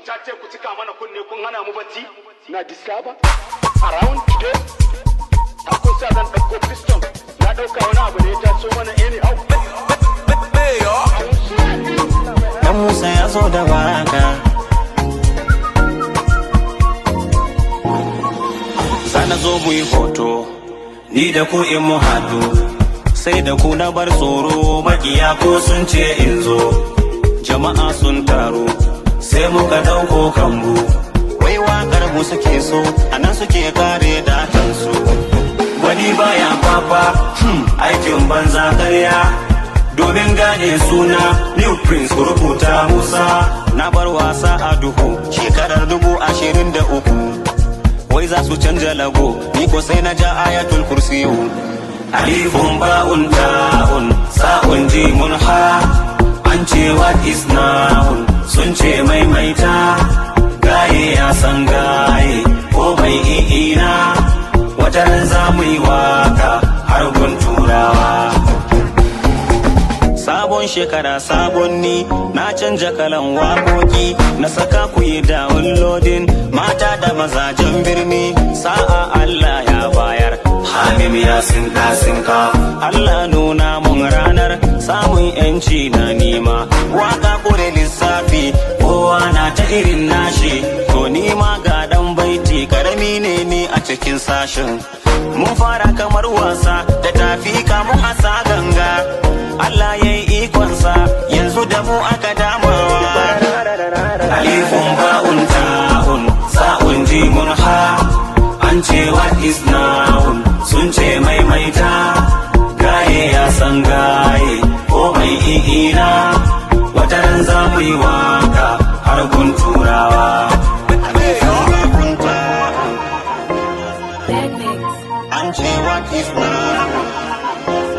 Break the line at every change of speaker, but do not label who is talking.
ta ce ku cika mana kunne kun hana mu bacci na disaba around today ta kun sa zan ɗauko piston na ɗauka wani abu da ya taso mana anyhow.
Dan Musa ya zo da baraka, sana zo mu yi hoto ni da ku in mu haɗu, sai da ku na bar tsoro makiya ko sun ce in zo. Jama'a sun taru sai muka ɗauko kambu, wai waƙar mu suke so anan suke kare datansu. Wani baya fafa aikin banza ƙarya, domin gane suna New Prince ku rubuta Musa. Na bar wasa a duhu shekarar 2023, wai za su canja lago ni ko sai na ja ayatul kursiyu. Alifun ba'un ta'un sa'un jimun ha, an ce what is noun sun ce maimaita. Gaye ya san gaye ko mai i'ina, wataran za mu yi waka har gun turawa. Sabon shekara sabon ni na canja kalan waƙoƙi, na saka ku yi downloading mata da mazajen birni. Sa'a Allah ya bayar Hamim ya sinka Allah nuna mun ranar samun yanci na nima. Waka kure lissafi kowa na ta irin nashi, to nima ga dan baiti karami ne ni a cikin sashin. Mun fara kamar wasa da tafi kamun asa ganga, Allah ya yi ikonsa yanzu da mu aka damawa. Alifun ba'un ta'un sa'un jimun ha, an ce what is noun sun ce maimaita. Gaye ya san gaye ko mai i'ina, wataran za mu yi waka har gun turawa. An ce what is noun